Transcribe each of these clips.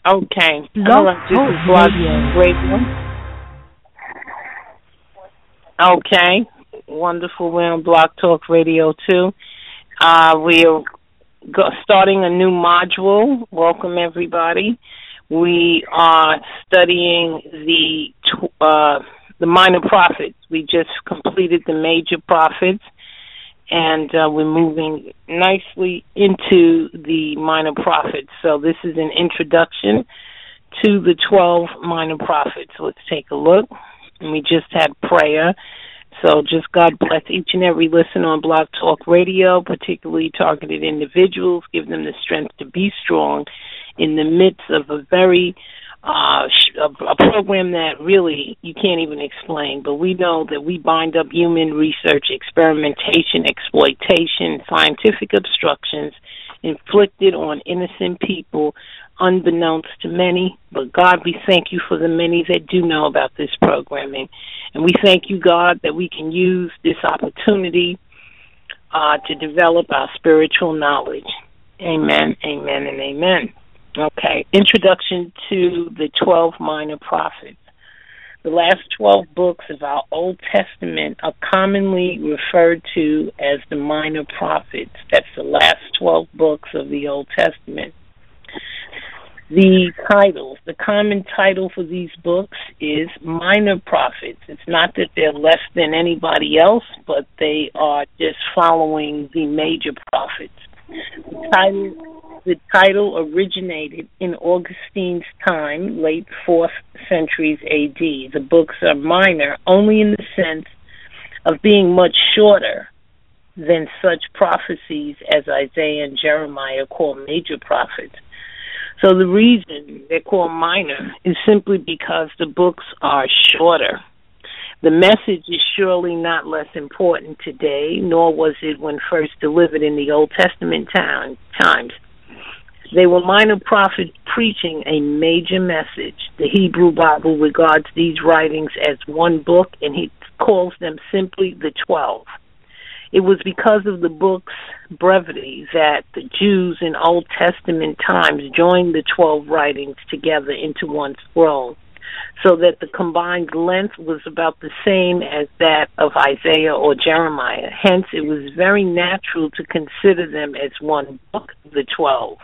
Okay. All Love right. This Talk is Blog Radio. Radio. Okay. Wonderful. We're on Blog Talk Radio too. We are starting a new module. Welcome everybody. We are studying the minor prophets. We just completed the major prophets, and we're moving nicely into the minor prophets. So this is an introduction to the 12 minor prophets. Let's take a look. And we just had prayer. So just God bless each and every listener on Blog Talk Radio, particularly targeted individuals. Give them the strength to be strong in the midst of a very a program that really you can't even explain. But we know that we bind up human research, experimentation, exploitation, scientific obstructions inflicted on innocent people, unbeknownst to many. But God, we thank you for the many that do know about this programming. And we thank you, God, that we can use this opportunity to develop our spiritual knowledge. Amen, amen, and amen. Okay, introduction to the 12 minor prophets. The last 12 books of our Old Testament are commonly referred to as the minor prophets. That's the last 12 books of the Old Testament. The titles, the common title for these books is minor prophets. It's not that they're less than anybody else, but they are just following the major prophets. The title originated in Augustine's time, late 4th centuries A.D. The books are minor only in the sense of being much shorter than such prophecies as Isaiah and Jeremiah call major prophets. So the reason they're called minor is simply because the books are shorter. The message is surely not less important today, nor was it when first delivered in the Old Testament times. They were minor prophets preaching a major message. The Hebrew Bible regards these writings as one book, and he calls them simply the 12. It was because of the book's brevity that the Jews in Old Testament times joined the 12 writings together into one scroll, so that the combined length was about the same as that of Isaiah or Jeremiah. Hence, it was very natural to consider them as one book, the 12.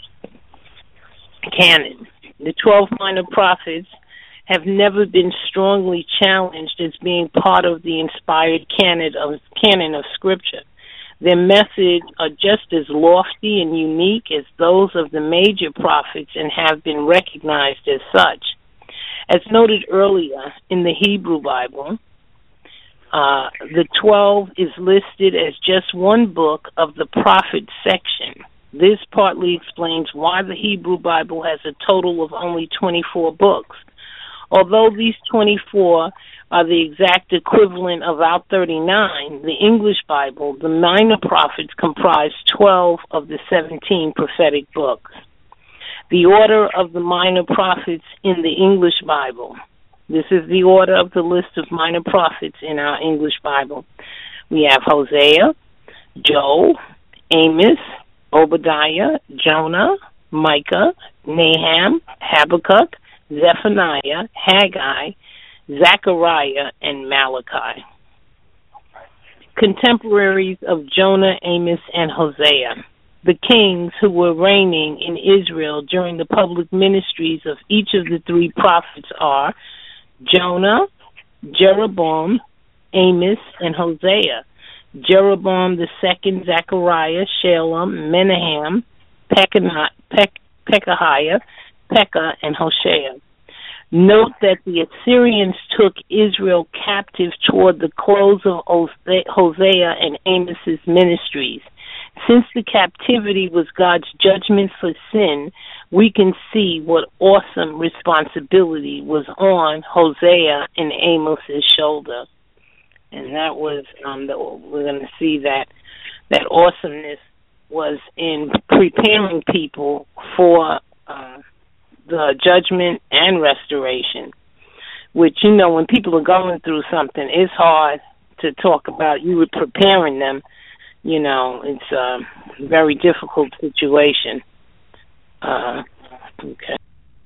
Canon. The 12 minor prophets have never been strongly challenged as being part of the inspired canon of Scripture. Their methods are just as lofty and unique as those of the major prophets and have been recognized as such. As noted earlier in the Hebrew Bible, the 12 is listed as just one book of the prophet section. This partly explains why the Hebrew Bible has a total of only 24 books. Although these 24 are the exact equivalent of our 39, the English Bible, the minor prophets comprise 12 of the 17 prophetic books. The order of the minor prophets in the English Bible. This is the order of the list of minor prophets in our English Bible. We have Hosea, Joel, Amos, Obadiah, Jonah, Micah, Nahum, Habakkuk, Zephaniah, Haggai, Zechariah, and Malachi. Contemporaries of Jonah, Amos, and Hosea. The kings who were reigning in Israel during the public ministries of each of the three prophets are Jonah, Jeroboam, Amos, and Hosea. Jeroboam the second, Zechariah, Shalom, Menahem, Pekahiah, Pekah, and Hoshea. Note that the Assyrians took Israel captive toward the close of Hosea and Amos's ministries. Since the captivity was God's judgment for sin, we can see what awesome responsibility was on Hosea and Amos's shoulder. And that was, we're going to see that awesomeness was in preparing people for the judgment and restoration, which, you know, when people are going through something, it's hard to talk about. You were preparing them, you know, it's a very difficult situation. Okay.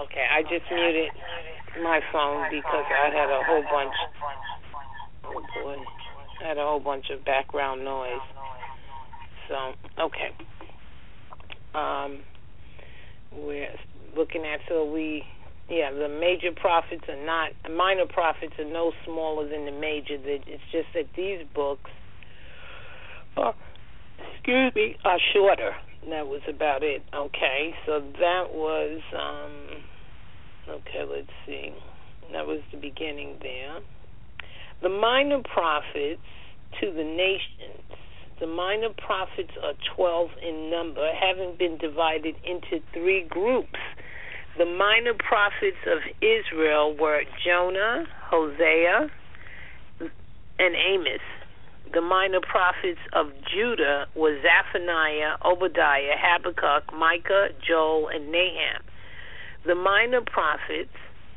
Okay, I just muted my phone because I had a whole bunch. Oh boy, I had a whole bunch of background noise. So okay, we're looking at the major prophets are not minor prophets are no smaller than the major. It's just that these books are shorter. That was about it. Okay, so that was okay. Let's see. That was the beginning there. The minor prophets to the nations. The minor prophets are 12 in number, having been divided into 3 groups. The minor prophets of Israel were Jonah, Hosea, and Amos. The minor prophets of Judah were Zephaniah, Obadiah, Habakkuk, Micah, Joel, and Nahum. The minor prophets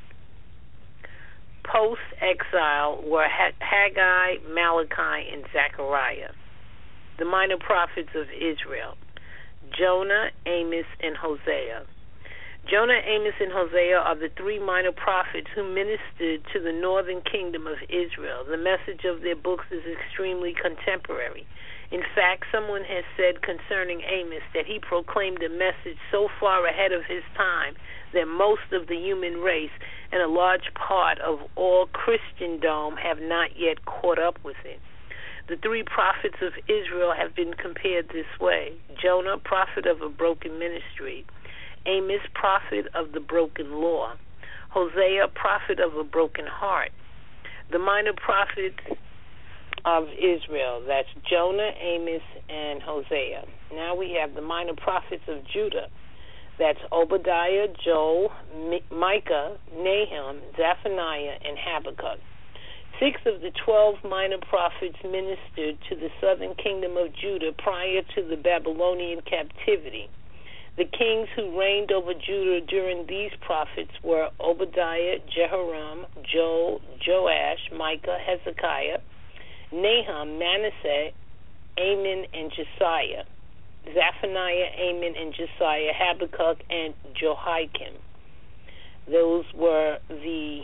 post-exile were Haggai, Malachi, and Zechariah. The minor prophets of Israel, Jonah, Amos, and Hosea. Jonah, Amos, and Hosea are the 3 minor prophets who ministered to the northern kingdom of Israel. The message of their books is extremely contemporary. In fact, someone has said concerning Amos that he proclaimed a message so far ahead of his time that most of the human race and a large part of all Christendom have not yet caught up with it. The 3 prophets of Israel have been compared this way: Jonah, prophet of a broken ministry; Amos, prophet of the broken law; Hosea, prophet of a broken heart. The minor prophets of Israel, that's Jonah, Amos, and Hosea. Now we have the minor prophets of Judah. That's Obadiah, Joel, Micah, Nahum, Zephaniah, and Habakkuk. 6 of the 12 minor prophets ministered to the southern kingdom of Judah prior to the Babylonian captivity. The kings who reigned over Judah during these prophets were Obadiah, Jehoram, Joel, Joash, Micah, Hezekiah, Nahum, Manasseh, Amon, and Josiah; Zephaniah, Amon, and Josiah; Habakkuk, and Jehoiakim. Those were the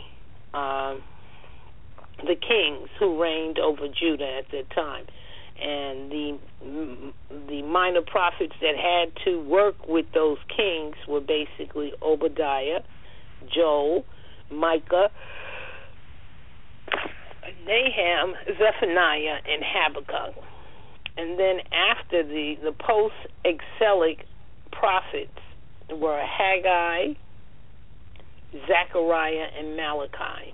kings who reigned over Judah at that time. And the minor prophets that had to work with those kings were basically Obadiah, Joel, Micah, Nahum, Zephaniah, and Habakkuk. And then after the post-exilic prophets were Haggai, Zechariah, and Malachi.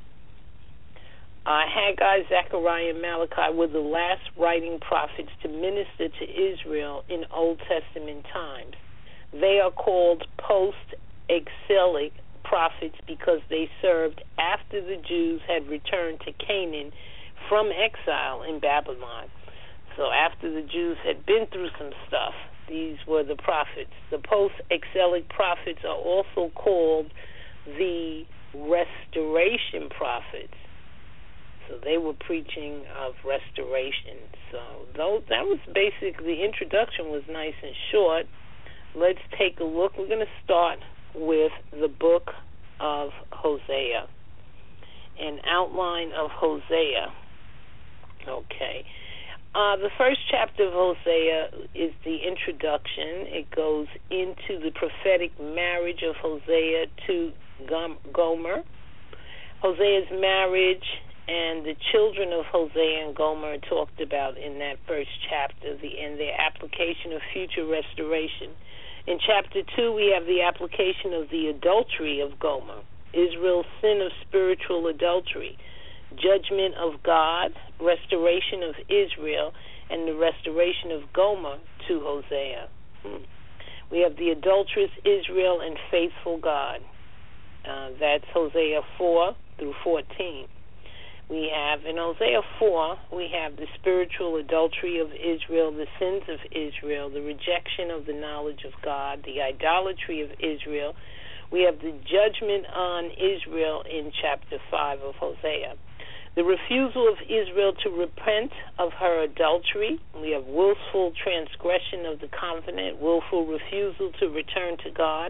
Haggai, Zechariah, and Malachi were the last writing prophets to minister to Israel in Old Testament times. They are called post-exilic prophets because they served after the Jews had returned to Canaan from exile in Babylon. So after the Jews had been through some stuff, these were the prophets. The post-exilic prophets are also called the restoration prophets. So they were preaching of restoration. So that was basically, the introduction was nice and short. Let's take a look. We're going to start with the book of Hosea, an outline of Hosea. Okay. The first chapter of Hosea is the introduction. It goes into the prophetic marriage of Hosea to Gomer. Hosea's marriage and the children of Hosea and Gomer are talked about in that first chapter, and their application of future restoration. In chapter 2, we have the application of the adultery of Gomer, Israel's sin of spiritual adultery, judgment of God, restoration of Israel, and the restoration of Gomer to Hosea. We have the adulterous Israel and faithful God. That's Hosea 4 through 14. We have, in Hosea 4, we have the spiritual adultery of Israel, the sins of Israel, the rejection of the knowledge of God, the idolatry of Israel. We have the judgment on Israel in chapter 5 of Hosea. The refusal of Israel to repent of her adultery. We have willful transgression of the covenant, willful refusal to return to God.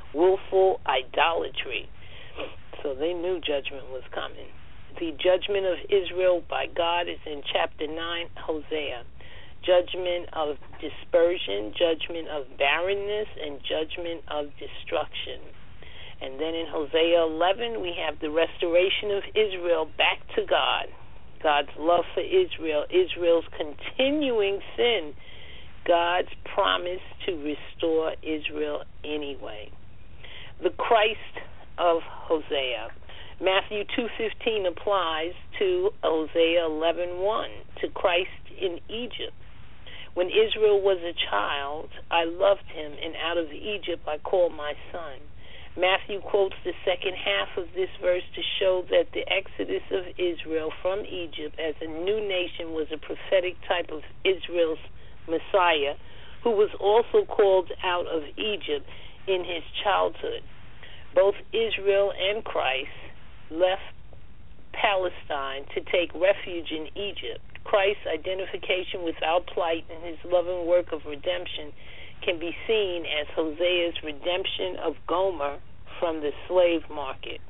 willful idolatry. So they knew judgment was coming. The judgment of Israel by God is in chapter 9, Hosea. Judgment of dispersion, judgment of barrenness, and judgment of destruction. And then in Hosea 11, we have the restoration of Israel back to God. God's love for Israel, Israel's continuing sin, God's promise to restore Israel anyway. The Christ of Hosea. Matthew 2:15 applies to Hosea 11:1, to Christ in Egypt. When Israel was a child, I loved him, and out of Egypt I called my son. Matthew quotes the second half of this verse to show that the exodus of Israel from Egypt as a new nation was a prophetic type of Israel's Messiah, who was also called out of Egypt in his childhood. Both Israel and Christ left Palestine to take refuge in Egypt. Christ's identification with our plight and his loving work of redemption can be seen as Hosea's redemption of Gomer from the slave market.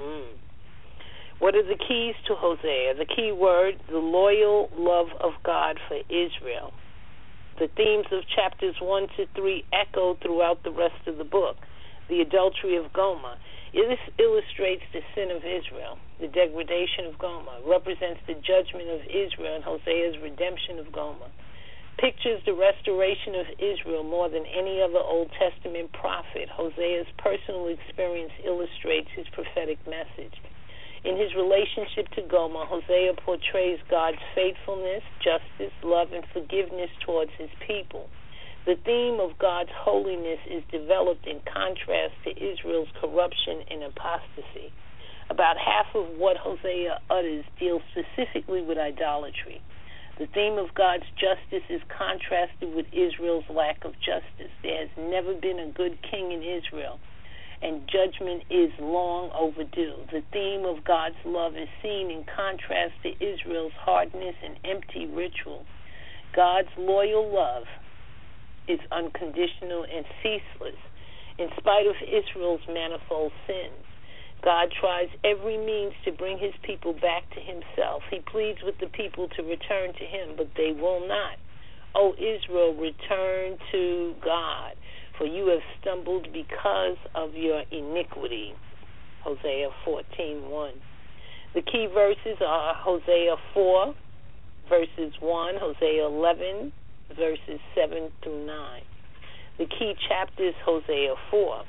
What are the keys to Hosea? The key word, the loyal love of God for Israel. The themes of chapters 1 to 3 echo throughout the rest of the book. The adultery of Gomer. This illustrates the sin of Israel. The degradation of Gomer represents the judgment of Israel and Hosea's redemption of Gomer. Pictures the restoration of Israel more than any other Old Testament prophet. Hosea's personal experience illustrates his prophetic message. In his relationship to Gomer, Hosea portrays God's faithfulness, justice, love, and forgiveness towards his people. The theme of God's holiness is developed in contrast to Israel's corruption and apostasy. About half of what Hosea utters deals specifically with idolatry. The theme of God's justice is contrasted with Israel's lack of justice. There has never been a good king in Israel, and judgment is long overdue. The theme of God's love is seen in contrast to Israel's hardness and empty ritual. God's loyal love is unconditional and ceaseless. In spite of Israel's manifold sins, God tries every means to bring his people back to himself. He pleads with the people to return to him, but they will not. O Israel, return to God, for you have stumbled because of your iniquity. Hosea 14:1. The key verses are Hosea 4, verses 1, Hosea 11, verses 7 through 9. The key chapter is Hosea 4.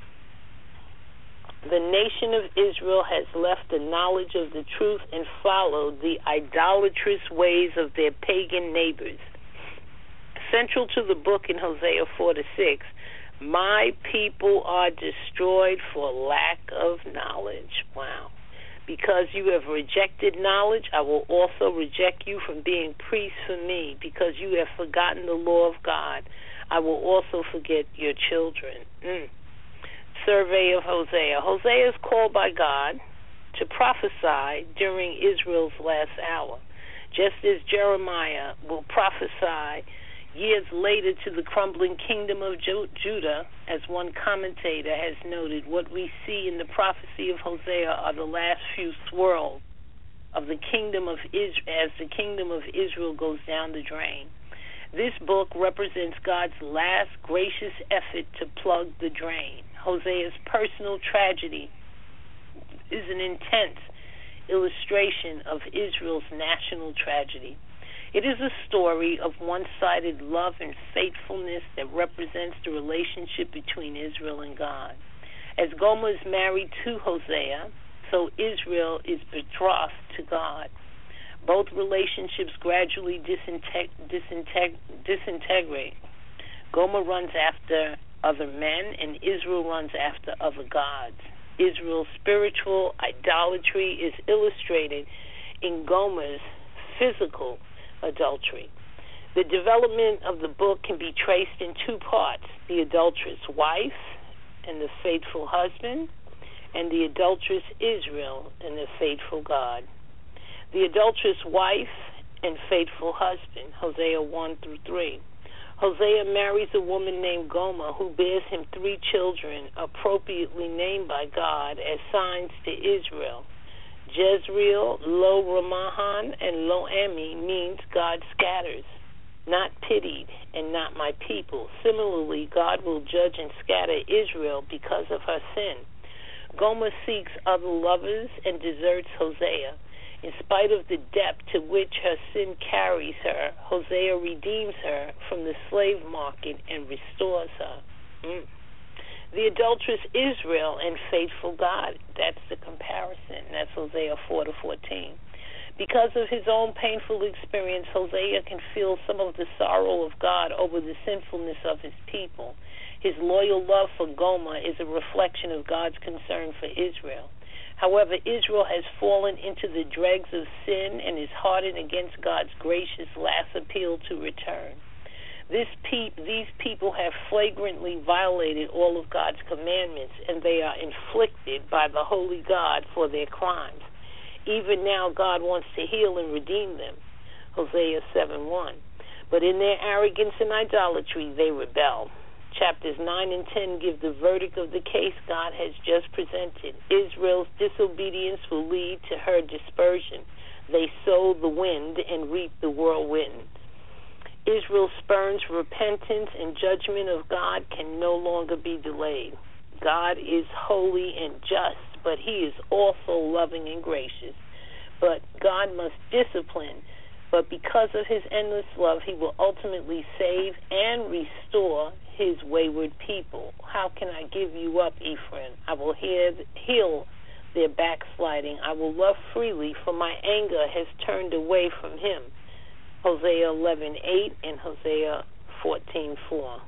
The nation of Israel has left the knowledge of the truth and followed the idolatrous ways of their pagan neighbors. Central to the book in Hosea 4-6, my people are destroyed for lack of knowledge. Wow. Because you have rejected knowledge, I will also reject you from being priests for me. Because you have forgotten the law of God, I will also forget your children. Survey of Hosea. Hosea is called by God to prophesy during Israel's last hour. Just as Jeremiah will prophesy years later to the crumbling kingdom of Judah, as one commentator has noted, what we see in the prophecy of Hosea are the last few swirls of the kingdom of Israel as the kingdom of Israel goes down the drain. This book represents God's last gracious effort to plug the drain. Hosea's personal tragedy is an intense illustration of Israel's national tragedy. It is a story of one-sided love and faithfulness that represents the relationship between Israel and God. As Gomer is married to Hosea, so Israel is betrothed to God. Both relationships gradually disintegrate. Gomer runs after other men, and Israel runs after other gods. Israel's spiritual idolatry is illustrated in Gomer's physical adultery. The development of the book can be traced in two parts: the adulterous wife and the faithful husband, and the adulterous Israel and the faithful God. The adulterous wife and faithful husband, Hosea 1-3. Hosea marries a woman named Gomer, who bears him 3 children, appropriately named by God as signs to Israel. Jezreel, Lo-Ruhamah, and Lo-Ammi means God scatters, not pitied, and not my people. Similarly, God will judge and scatter Israel because of her sin. Gomer seeks other lovers and deserts Hosea. In spite of the depth to which her sin carries her, Hosea redeems her from the slave market and restores her. The adulterous Israel and faithful God. That's the comparison. That's Hosea 4-14. Because of his own painful experience, Hosea can feel some of the sorrow of God over the sinfulness of his people. His loyal love for Gomer is a reflection of God's concern for Israel. However, Israel has fallen into the dregs of sin and is hardened against God's gracious last appeal to return. These people have flagrantly violated all of God's commandments, and they are inflicted by the holy God for their crimes. Even now, God wants to heal and redeem them. Hosea 7:1. But in their arrogance and idolatry, they rebel. Chapters 9 and 10 give the verdict of the case God has just presented. Israel's disobedience will lead to her dispersion. They sow the wind and reap the whirlwind. Israel spurns repentance, and judgment of God can no longer be delayed. God is holy and just, but he is also loving and gracious. But God must discipline. But because of his endless love, he will ultimately save and restore his wayward people. How can I give you up, Ephraim? I will heal their backsliding. I will love freely, for my anger has turned away from him. Hosea 11:8 and Hosea 14:4.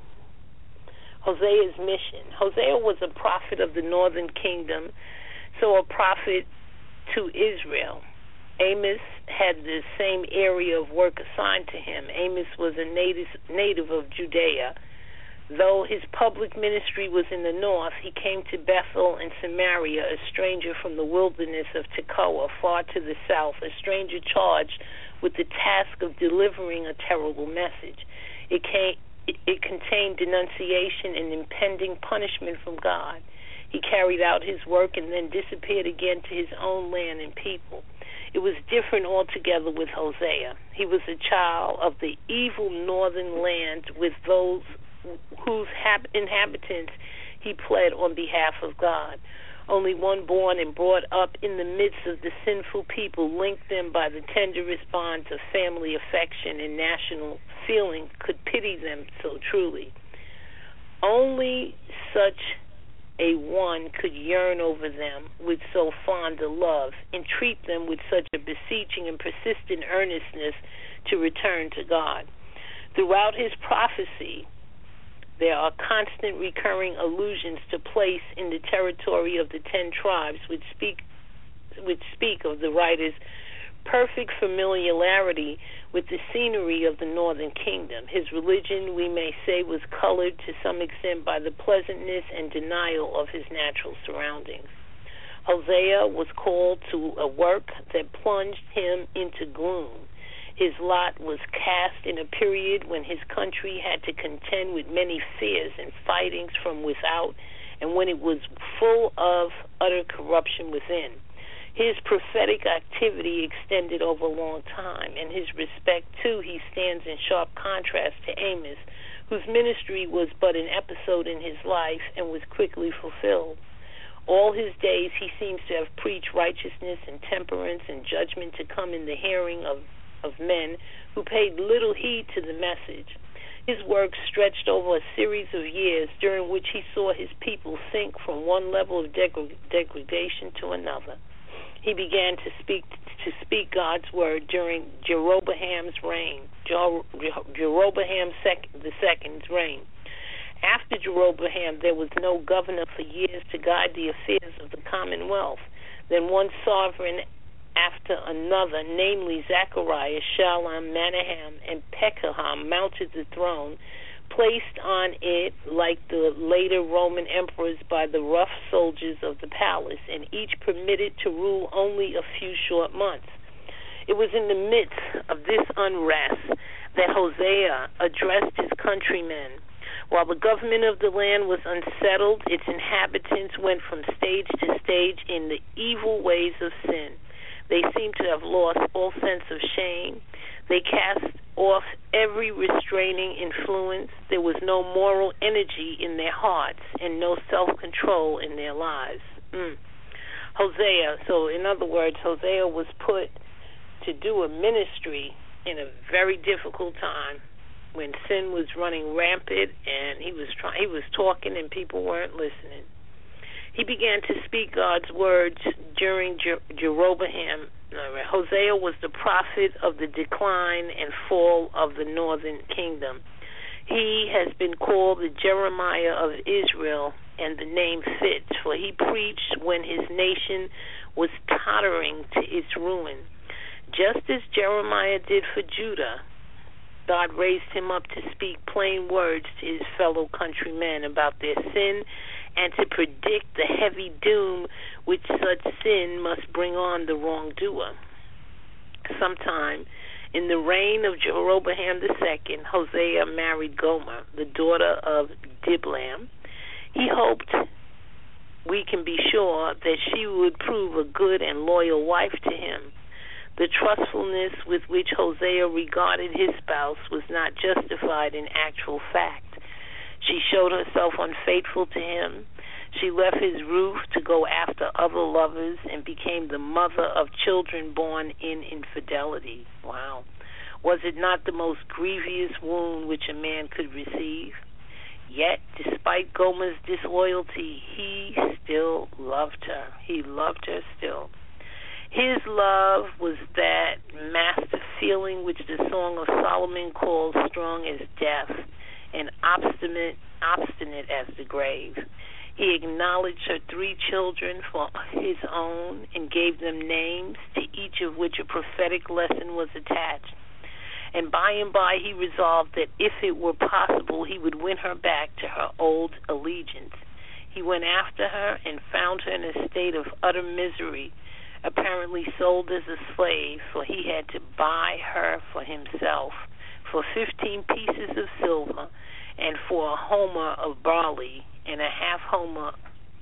Hosea's mission. Hosea was a prophet of the northern kingdom, so a prophet to Israel. Amos had the same area of work assigned to him. Amos was a native of Judea. Though his public ministry was in the north, he came to Bethel and Samaria, a stranger from the wilderness of Tekoa, far to the south, a stranger charged with the task of delivering a terrible message. It contained denunciation and impending punishment from God. He carried out his work and then disappeared again to his own land and people. It was different altogether with Hosea. He was a child of the evil northern land with those whose inhabitants he pled on behalf of God. Only one born and brought up in the midst of the sinful people, linked them by the tenderest bonds of family affection and national feeling, could pity them so truly. Only such a one could yearn over them with so fond a love, entreat them with such a beseeching and persistent earnestness to return to God. Throughout his prophecy, there are constant recurring allusions to place in the territory of the 10 tribes, which speak of the writer's perfect familiarity with the scenery of the northern kingdom. His religion, we may say, was colored to some extent by the pleasantness and denial of his natural surroundings. Hosea was called to a work that plunged him into gloom. His lot was cast in a period when his country had to contend with many fears and fightings from without, and when it was full of utter corruption within. His prophetic activity extended over a long time. In his respect, too, he stands in sharp contrast to Amos, whose ministry was but an episode in his life and was quickly fulfilled. All his days he seems to have preached righteousness and temperance and judgment to come in the hearing of men who paid little heed to the message. His work stretched over a series of years during which he saw his people sink from one level of degradation to another. He began to speak God's word during Jeroboam's reign, Jeroboam II's reign. After Jeroboam, there was no governor for years to guide the affairs of the commonwealth. Then one sovereign after another, namely Zechariah, Shallum, Menahem, and Pekah, mounted the throne, placed on it, like the later Roman emperors, by the rough soldiers of the palace, and each permitted to rule only a few short months. It was in the midst of this unrest that Hosea addressed his countrymen. While the government of the land was unsettled, its inhabitants went from stage to stage in the evil ways of sin. They seemed to have lost all sense of shame. They cast off every restraining influence. There was no moral energy in their hearts and no self-control in their lives. Hosea, so in other words, Hosea was put to do a ministry in a very difficult time when sin was running rampant and he was talking and people weren't listening. He began to speak God's words during Jeroboam. Hosea was the prophet of the decline and fall of the northern kingdom. He has been called the Jeremiah of Israel, and the name fits, for he preached when his nation was tottering to its ruin. Just as Jeremiah did for Judah, God raised him up to speak plain words to his fellow countrymen about their sin and to predict the heavy doom which such sin must bring on the wrongdoer. Sometime in the reign of Jeroboam II, Hosea married Gomer, the daughter of Diblaim. He hoped, we can be sure, that she would prove a good and loyal wife to him. The trustfulness with which Hosea regarded his spouse was not justified in actual fact. She showed herself unfaithful to him. She left his roof to go after other lovers and became the mother of children born in infidelity. Wow. Was it not the most grievous wound which a man could receive? Yet, despite Gomer's disloyalty, he still loved her. He loved her still. His love was that master feeling which the Song of Solomon calls strong as death and obstinate as the grave. He acknowledged her 3 children for his own and gave them names, to each of which a prophetic lesson was attached. And by he resolved that if it were possible, he would win her back to her old allegiance. He went after her and found her in a state of utter misery, apparently sold as a slave, for he had to buy her for himself for 15 pieces of silver and for a homer of barley and a half homer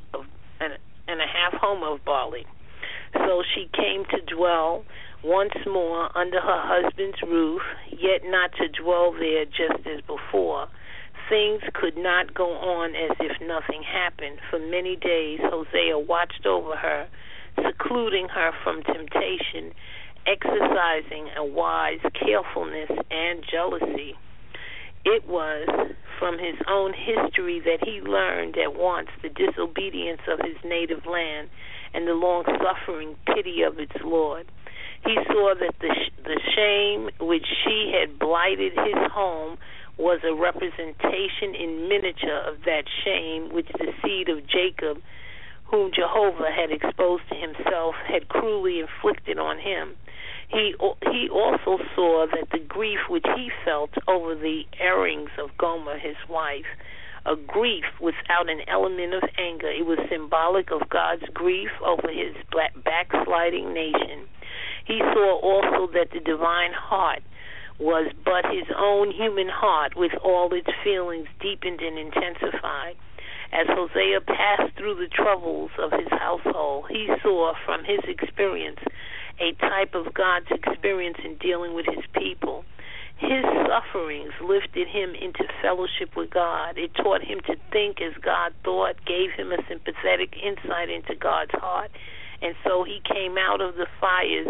of barley. So she came to dwell once more under her husband's roof, yet not to dwell there just as before. Things could not go on as if nothing happened. For many days Hosea watched over her, secluding her from temptation, exercising a wise carefulness and jealousy. It was from his own history that he learned at once the disobedience of his native land and the long-suffering pity of its Lord. He saw that the shame which she had blighted his home was a representation in miniature of that shame which the seed of Jacob, whom Jehovah had exposed to himself, had cruelly inflicted on him. He also saw that the grief which he felt over the errings of Gomer, his wife, a grief without an element of anger. It was symbolic of God's grief over his backsliding nation. He saw also that the divine heart was but his own human heart, with all its feelings deepened and intensified. As Hosea passed through the troubles of his household, he saw from his experience a type of God's experience in dealing with his people. His sufferings lifted him into fellowship with God. It taught him to think as God thought, gave him a sympathetic insight into God's heart, and so he came out of the fires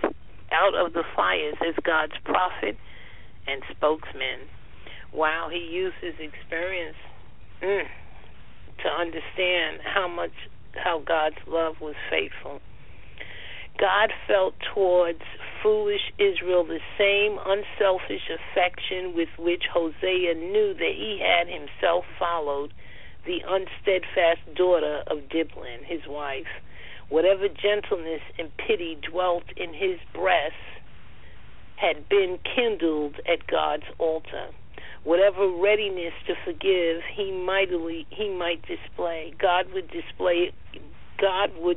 as God's prophet and spokesman. Wow, he used his experience to understand how God's love was faithful. God felt towards foolish Israel the same unselfish affection with which Hosea knew that he had himself followed the unsteadfast daughter of Diblaim, his wife. Whatever gentleness and pity dwelt in his breast had been kindled at God's altar. Whatever readiness to forgive he might display, God would display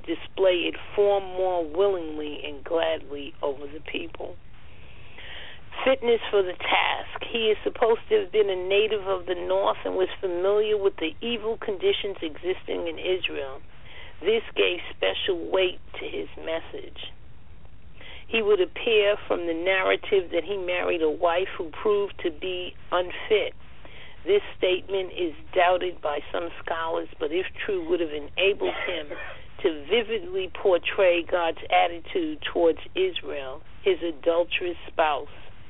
it far more willingly and gladly over the people. Fitness for the task. He is supposed to have been a native of the north and was familiar with the evil conditions existing in Israel. This gave special weight to his message. He would appear from the narrative that he married a wife who proved to be unfit. This statement is doubted by some scholars, but if true, would have enabled him to vividly portray God's attitude towards Israel, his adulterous spouse.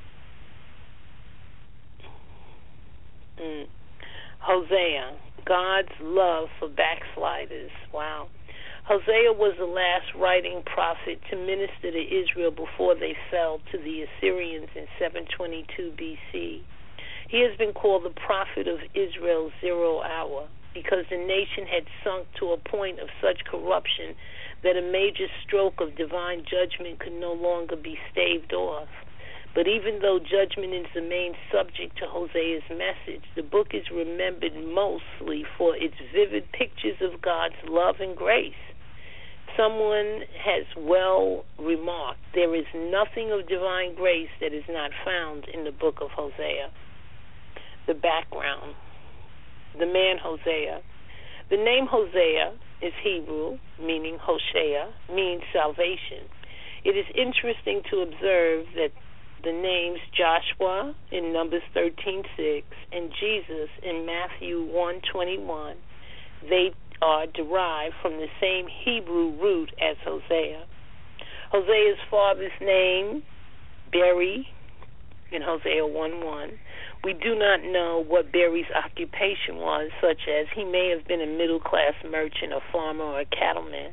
Hosea, God's love for backsliders. Wow. Hosea was the last writing prophet to minister to Israel before they fell to the Assyrians in 722 BC. He has been called the prophet of Israel's 0 hour because the nation had sunk to a point of such corruption that a major stroke of divine judgment could no longer be staved off. But even though judgment is the main subject to Hosea's message, the book is remembered mostly for its vivid pictures of God's love and grace. Someone has well remarked, there is nothing of divine grace that is not found in the book of Hosea. The background. The man Hosea. The name Hosea is Hebrew, meaning Hoshea, means salvation. It is interesting to observe that the names Joshua in Numbers 13:6 and Jesus in Matthew 1:21, they are derived from the same Hebrew root as Hosea. Hosea's father's name, Beri, in Hosea 1:1. We do not know what Beri's occupation was, such as he may have been a middle-class merchant, a farmer, or a cattleman.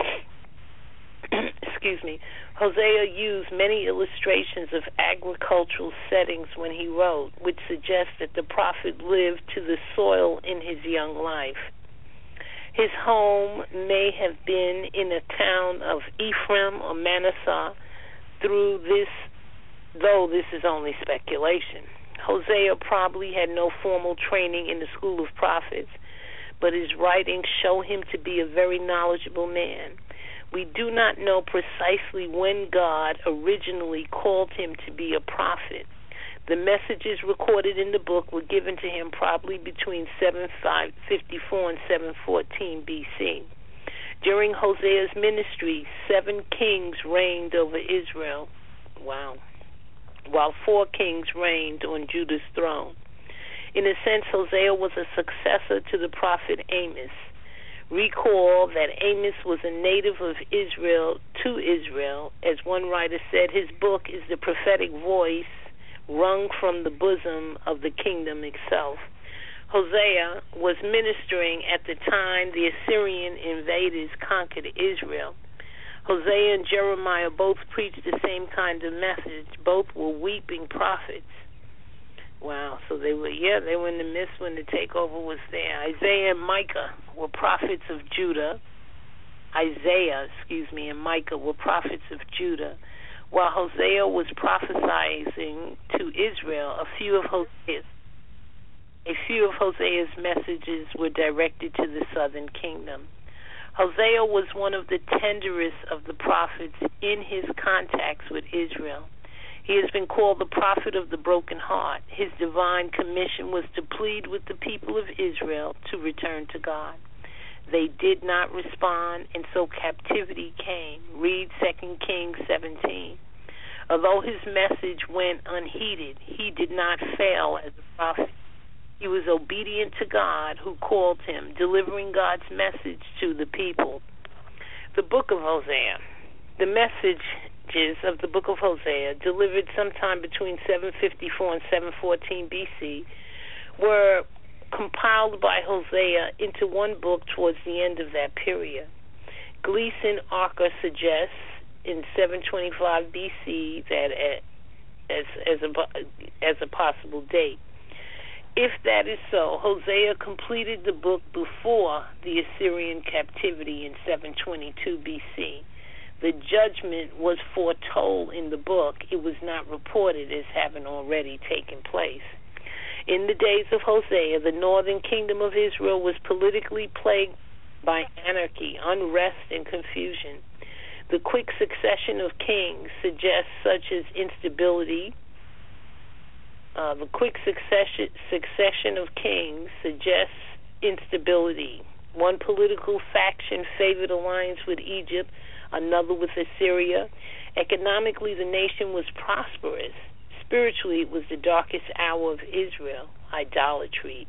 Excuse me. Hosea used many illustrations of agricultural settings when he wrote, which suggests that the prophet lived to the soil in his young life. His home may have been in a town of Ephraim or Manasseh, though this is only speculation. Hosea probably had no formal training in the school of prophets, but his writings show him to be a very knowledgeable man. We do not know precisely when God originally called him to be a prophet. The messages recorded in the book were given to him probably between 754 and 714 BC. During Hosea's ministry, 7 kings reigned over Israel. Wow. While 4 kings reigned on Judah's throne. In a sense, Hosea was a successor to the prophet Amos. Recall that Amos was a native of Israel to Israel. As one writer said, his book is the prophetic voice wrung from the bosom of the kingdom itself. Hosea was ministering at the time the Assyrian invaders conquered Israel. Hosea and Jeremiah both preached the same kind of message. Both were weeping prophets. Wow, so they were in the midst when the takeover was there. Isaiah and Micah were prophets of Judah. And Micah were prophets of Judah. While Hosea was prophesying to Israel, a few of Hosea's messages were directed to the southern kingdom. Hosea was one of the tenderest of the prophets in his contacts with Israel. He has been called the prophet of the broken heart. His divine commission was to plead with the people of Israel to return to God. They did not respond, and so captivity came. Read 2 Kings 17. Although his message went unheeded, he did not fail as a prophet. He was obedient to God who called him, delivering God's message to the people. The book of Hosea. The messages of the book of Hosea, delivered sometime between 754 and 714 BC, were compiled by Hosea into one book towards the end of that period. Gleason Archer suggests in 725 BC that as a possible date. If that is so, Hosea completed the book before the Assyrian captivity in 722 BC. The judgment was foretold in the book. It was not reported as having already taken place. In the days of Hosea, the northern kingdom of Israel was politically plagued by anarchy, unrest, and confusion. The quick succession of kings suggests such as instability The quick succession of kings suggests instability. One political faction favored alliance with Egypt, another with Assyria. Economically, the nation was prosperous. Spiritually, it was the darkest hour of Israel. Idolatry,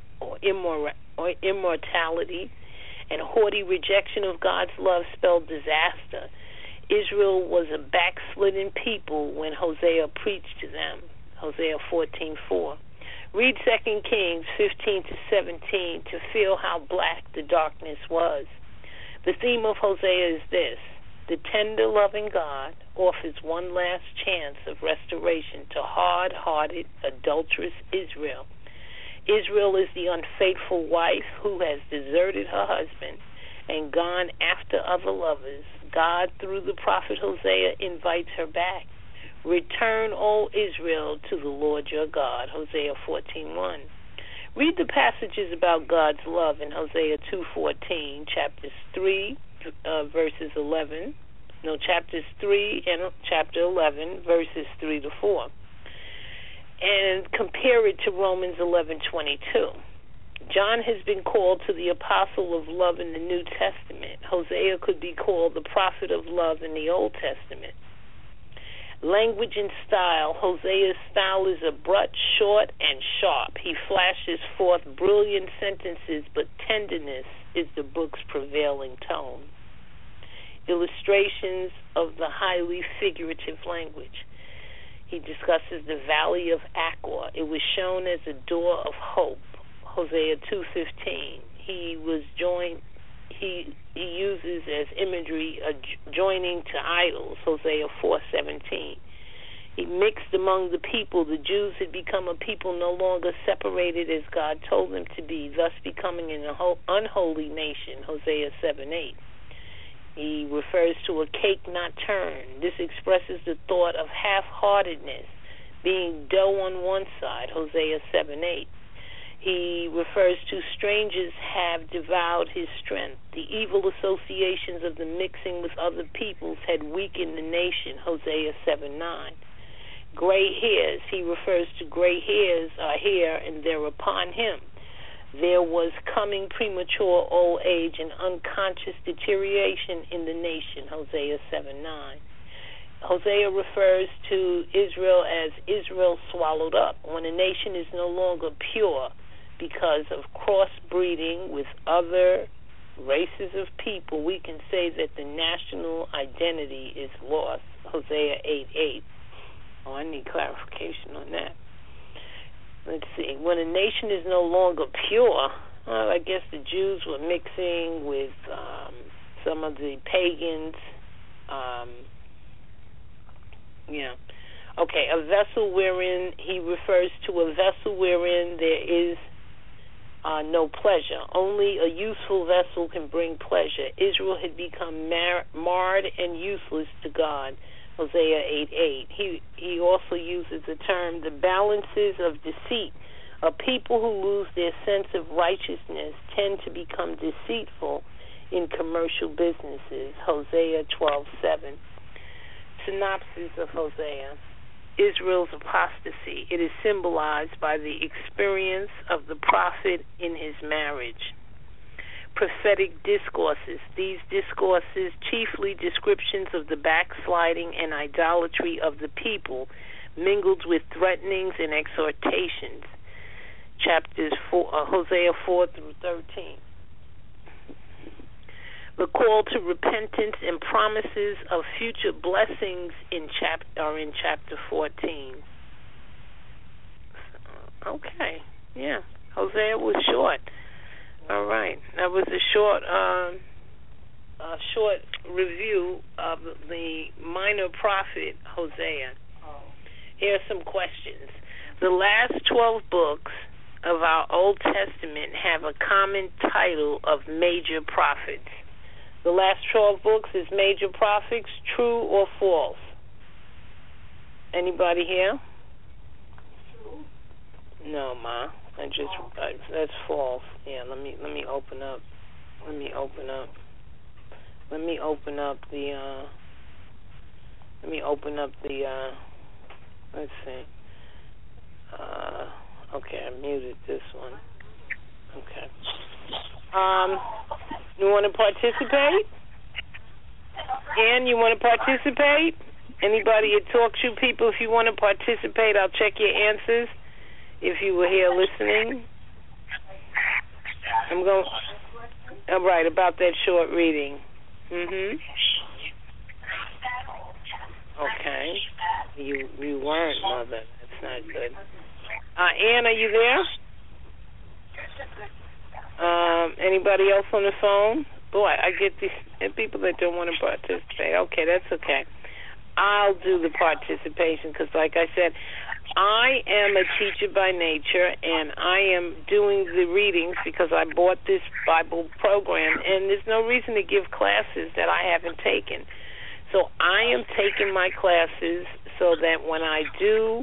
immortality, and haughty rejection of God's love spelled disaster. Israel was a backslidden people when Hosea preached to them. Hosea 14:4. Read 2 Kings 15 to 17 to feel how black the darkness was. The theme of Hosea is this: the tender, loving God offers one last chance of restoration to hard-hearted, adulterous Israel. Israel is the unfaithful wife who has deserted her husband and gone after other lovers. God, through the prophet Hosea, invites her back. Return, O Israel, to the Lord your God. Hosea 14:1. Read the passages about God's love in Hosea 2:14, chapters 3, verses 11. No, chapters 3 and chapter 11, verses 3 to 4. And compare it to Romans 11:22. John has been called to the apostle of love in the New Testament. Hosea could be called the prophet of love in the Old Testament. Language and style. Hosea's style is abrupt, short, and sharp. He flashes forth brilliant sentences, but tenderness is the book's prevailing tone. Illustrations of the highly figurative language. He discusses the valley of Achor. It was shown as a door of hope. Hosea 2:15. He uses as imagery joining to idols. Hosea 4:17. He mixed among the people. The Jews had become a people no longer separated as God told them to be, thus becoming an unholy nation. Hosea 7:8. He refers to a cake not turned. This expresses the thought of half-heartedness, being dough on one side. Hosea 7:8. He refers to strangers have devoured his strength. The evil associations of the mixing with other peoples had weakened the nation. Hosea 7:9. Gray hairs. He refers to gray hairs are here and they're upon him. There was coming premature old age and unconscious deterioration in the nation. Hosea 7:9. Hosea refers to Israel as Israel swallowed up. When a nation is no longer pure because of crossbreeding with other races of people, we can say that the national identity is lost. Hosea 8:8. Oh, I need clarification on that. Let's see. When a nation is no longer pure, I guess the Jews were mixing with some of the pagans. Okay, a vessel wherein, he refers to a vessel wherein there is no pleasure. Only a useful vessel can bring pleasure. Israel had become marred and useless to God. Hosea 8:8. He also uses the term the balances of deceit. A people who lose their sense of righteousness tend to become deceitful in commercial businesses. Hosea 12:7. Synopsis of Hosea. Israel's apostasy. It is symbolized by the experience of the prophet in his marriage. Prophetic discourses. These discourses, chiefly descriptions of the backsliding and idolatry of the people, mingled with threatenings and exhortations. Hosea 4 through 13. The call to repentance and promises of future blessings are in chapter 14. Okay, yeah. Hosea was short. All right, that was a short review of the minor prophet Hosea. Here are some questions. The last 12 books of our Old Testament have a common title of major prophets. The last 12 books is major prophets, true or false? Anybody here? True. No, Ma. That's false. Yeah, let me open up. Let's see. Okay, I muted this one. Okay. You want to participate? Ann, you want to participate? Anybody at Talk Show people, if you want to participate, I'll check your answers if you were here listening. I'm right, about that short reading. Okay. You weren't, Mother. That's not good. Ann, are you there? Anybody else on the phone? Boy, I get these people that don't want to participate. Okay, that's okay. I'll do the participation because, like I said, I am a teacher by nature, and I am doing the readings because I bought this Bible program, and there's no reason to give classes that I haven't taken. So I am taking my classes so that when I do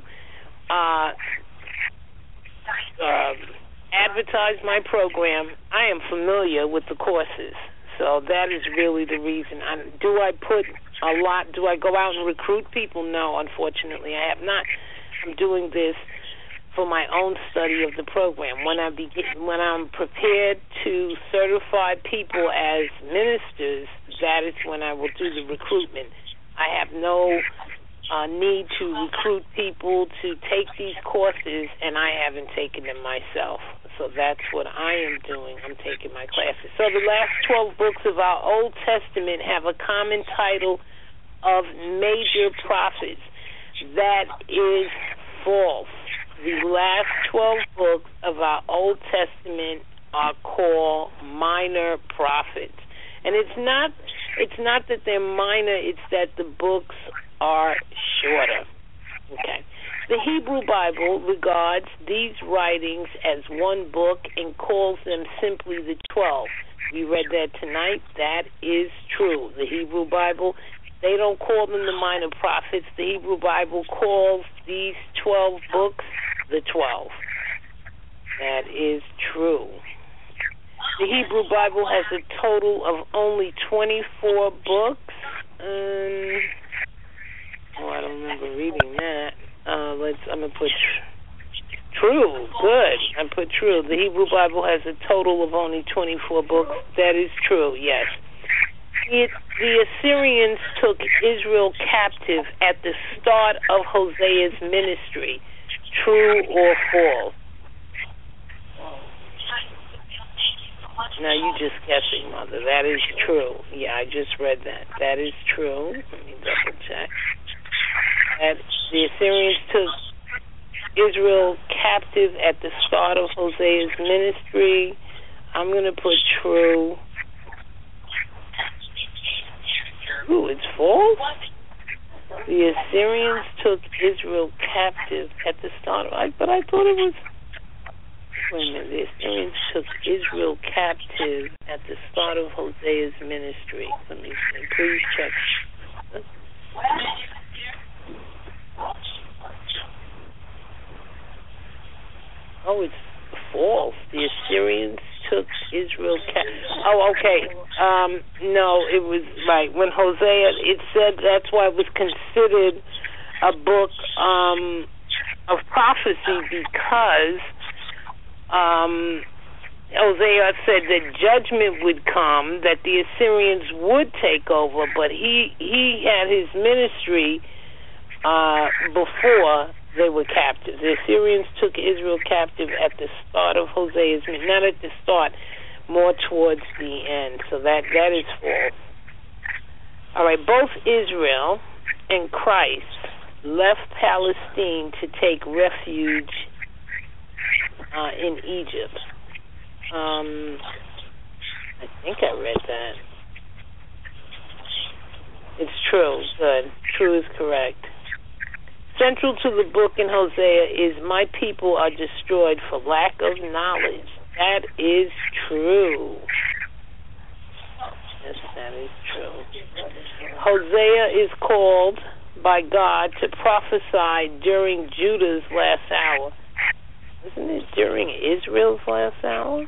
advertise my program, I am familiar with the courses. So that is really the reason. Do I put a lot? Do I go out and recruit people? No, unfortunately, I have not. I'm doing this for my own study of the program. When I'm prepared to certify people as ministers, that is when I will do the recruitment. I have no need to recruit people to take these courses, and I haven't taken them myself. So that's what I am doing. I'm taking my classes. So the last 12 books of our Old Testament have a common title of major prophets. That is false. The last 12 books of our Old Testament are called minor prophets. And it's not that they're minor, it's that the books are shorter. Okay. The Hebrew Bible regards these writings as one book and calls them simply the 12. We read that tonight. That is true. The Hebrew Bible, they don't call them the minor prophets. The Hebrew Bible calls these 12 books the 12. That is true. The Hebrew Bible has a total of only 24 books. I don't remember reading that. I'm going to put true. Good. I put true. The Hebrew Bible has a total of only 24 books. That is true, yes. The Assyrians took Israel captive at the start of Hosea's ministry. True or false? Now, you just guessing, Mother. That is true. Yeah, I just read that. That is true. Let me double check. That the Assyrians took Israel captive at the start of Hosea's ministry. I'm going to put true. Ooh, it's false? The Assyrians took Israel captive at the start of... But I thought it was... Wait a minute. The Assyrians took Israel captive at the start of Hosea's ministry. Let me see. Please check. Oh, it's false. The Assyrians took Israel captive. Oh, okay. No, it was right. When Hosea, it said that's why it was considered a book of prophecy because Hosea said that judgment would come, that the Assyrians would take over, but he had his ministry before they were captive. The Assyrians took Israel captive at the start of Hosea's ministry, not at the start, more towards the end. So that is false. All right, both Israel and Christ left Palestine to take refuge in Egypt. I think I read that. It's true. Good. True is correct. Central to the book in Hosea is my people are destroyed for lack of knowledge. That is true. Yes, that is true. Hosea is called by God to prophesy during Judah's last hour. Isn't it during Israel's last hour?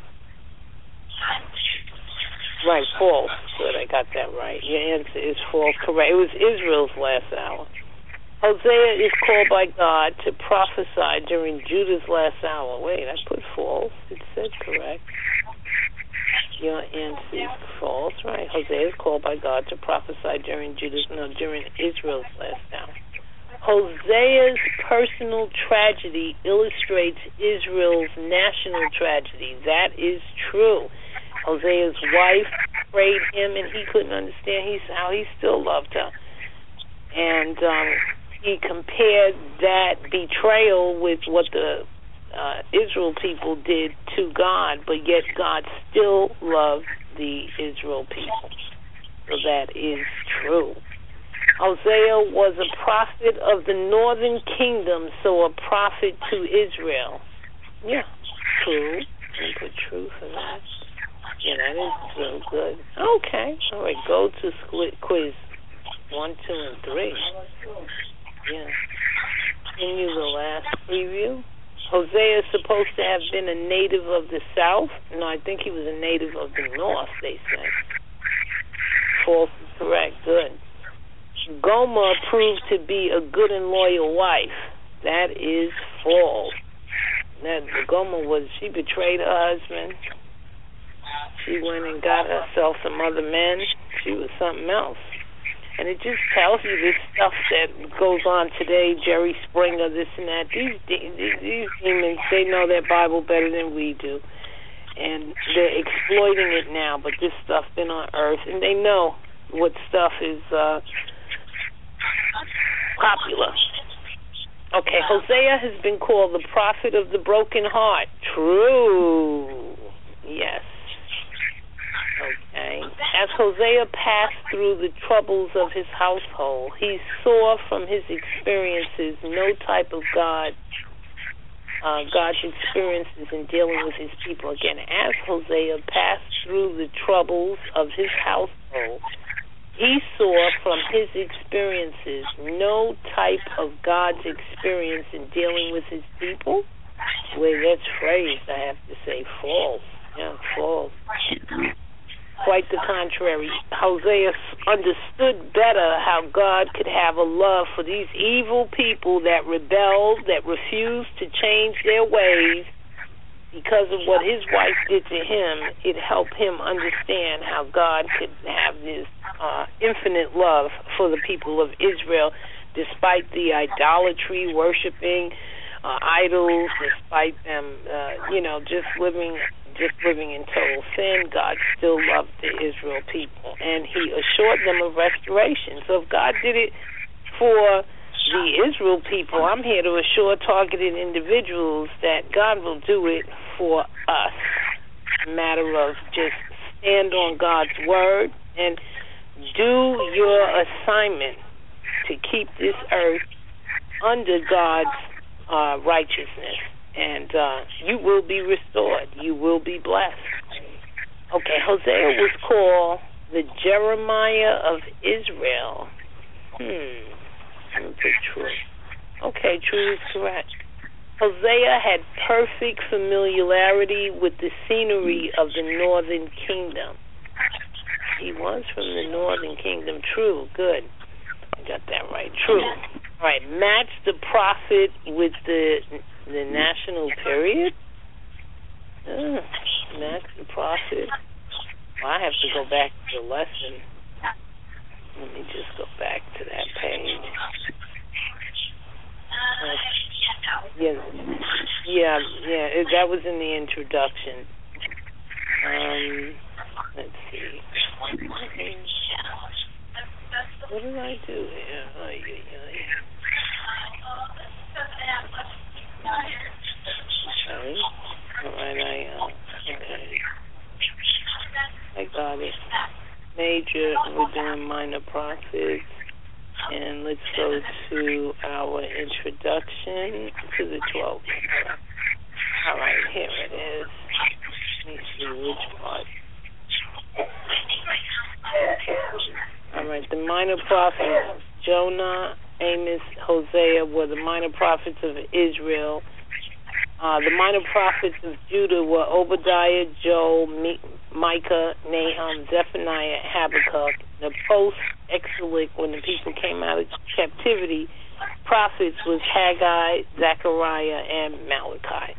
Right, false. Good, I got that right. Your answer is false. Correct. It was Israel's last hour. Hosea is called by God to prophesy during Judah's last hour. Wait, I put false. It said correct. Your answer is false, right? Hosea is called by God to prophesy during Israel's last hour. Hosea's personal tragedy illustrates Israel's national tragedy. That is true. Hosea's wife betrayed him, and he couldn't understand how he still loved her. And he compared that betrayal with what the Israel people did to God, but yet God still loved the Israel people. So that is true. Hosea was a prophet of the northern kingdom, so a prophet to Israel. Yeah, true. I put true for that. Yeah, that is true. Good. Okay. All right, go to quiz 1, 2, and 3. Yeah. Continue the last preview. Hosea is supposed to have been a native of the south. No, I think he was a native of the north, they say. False is correct. Good. Gomer proved to be a good and loyal wife. That is false. Gomer she betrayed her husband. She went and got herself some other men. She was something else. And it just tells you this stuff that goes on today, Jerry Springer, this and that. These demons, they know their Bible better than we do. And they're exploiting it now, but this stuff been on earth, and they know what stuff is popular. Okay, Hosea has been called the prophet of the broken heart. True. Yes. Okay. As Hosea passed through the troubles of his household, he saw from his experiences no type of God's experiences in dealing with his people. Again, as Hosea passed through the troubles of his household, he saw from his experiences no type of God's experience in dealing with his people. Wait, that's phrased. I have to say false. Yeah, false. Quite the contrary. Hosea understood better how God could have a love for these evil people that rebelled, that refused to change their ways because of what his wife did to him. It helped him understand how God could have this infinite love for the people of Israel, despite the idolatry, worshiping idols, despite them, just living in total sin. God still loved the Israel people, and he assured them of restoration. So if God did it for the Israel people, I'm here to assure targeted individuals that God will do it for us. A matter of just stand on God's word and do your assignment to keep this earth under God's righteousness. And you will be restored. You will be blessed. Okay, Hosea was called the Jeremiah of Israel. Let me put true. Okay, true is correct. Hosea had perfect familiarity with the scenery of the northern kingdom. He was from the northern kingdom. True, good. I got that right. True. All right, match the prophet with the national period. Match the prophet. Well, I have to go back to the lesson. Let me just go back to that page. Yeah. That was in the introduction. Let's see. What did I do here? Okay. All right. Okay. I got it. Major. We're doing minor prophets. And let's go to our introduction to the 12th. All right, here it is. Let me see which part. All right, the minor prophets, Jonah, Amos, Hosea, were the minor prophets of Israel. The minor prophets of Judah were Obadiah, Joel, Micah, Nahum, Zephaniah, Habakkuk. The post-exilic, when the people came out of captivity, prophets was Haggai, Zechariah, and Malachi.